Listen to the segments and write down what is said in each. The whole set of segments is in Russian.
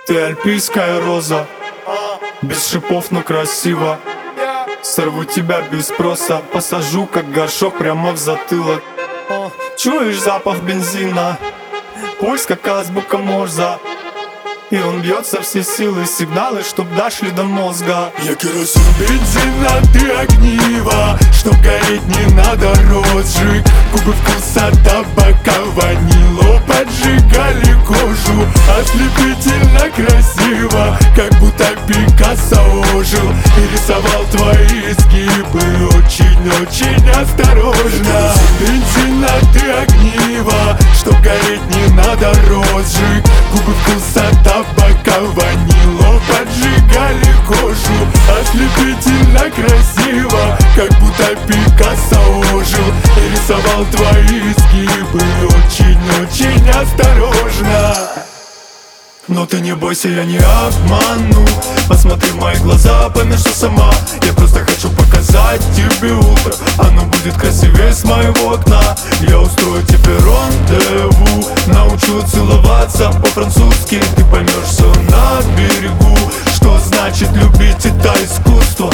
Ты альпийская роза, без шипов, но красиво. Сорву тебя без спроса, посажу как горшок прямо в затылок. Чуешь запах бензина, пульс как азбука Морзе, и он бьет со всей силы, сигналы, чтоб дошли до мозга. Я керосин, бензин, а ты огниво, чтоб гореть не надо розжиг. Губы вкуса табака, ванило поджигали кожу. Ослепительно красиво, как будто Пикассо ожил и рисовал твои изгибы очень-очень осторожно. Бензин, а ты огниво, чтоб гореть не надо розжиг. Губы вкуса табака, ванило поджигали кожу. Ослепительно красиво, как будто Пикассо ожил и рисовал твои изгибы очень-очень осторожно. Но ты не бойся, я не обману. Посмотри в мои глаза, пойми, что сама. Я просто хочу показать тебе утро, оно будет красивее с моего окна. Я устрою тебе рандеву, научу целоваться по-французски. Ты поймешь все на берегу, что значит любить это искусство.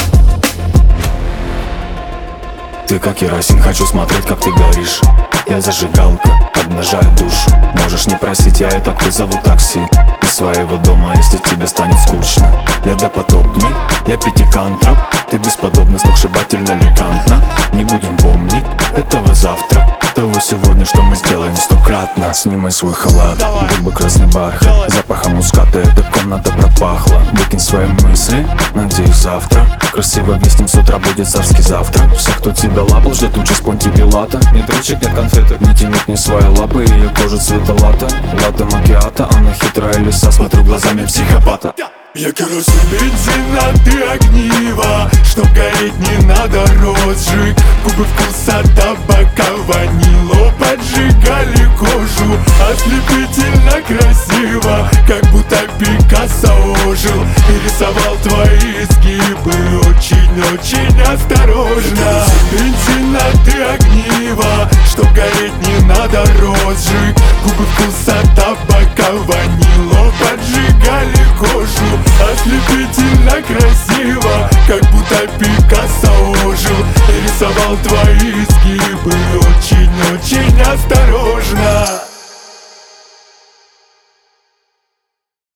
Ты как керосин, хочу смотреть, как ты горишь. Я зажигалка, обнажаю душу. Можешь не просить, я и так вызову такси из своего дома, если тебе станет скучно. Я допотопный, я пятикантроп. Ты бесподобна, сногсшибательно элегантна. Не будем помнить этого завтра, того сегодня, что мы сделаем стократно. Снимай свой халат, губы красный бархат, запахом муската эта комната пропахла. Выкинь свои мысли, надеюсь завтра красиво вместе с утра будет царский завтрак. Все, кто тебя лапал, ждет участь Понти Пилата. Нет ручек, нет конфеток, не тянет ни свои лапы. Ее кожа цвета лата, лата макиата. Она хитрая лиса, смотрю глазами психопата. Я керосин, бензин, а ты огниво, чтоб гореть не надо розжиг. Губы вкуса табака, ванило поджигали кожу. Ослепительно красиво, как будто Пикассо ожил и рисовал твои изгибы очень-очень осторожно. Бензин, а ты огниво, чтоб гореть не надо розжиг. Губы вкуса табака, ванило поджигали кожу. Ослепительно красиво, как будто Пикассо ожил и рисовал твои изгибы очень-очень осторожно.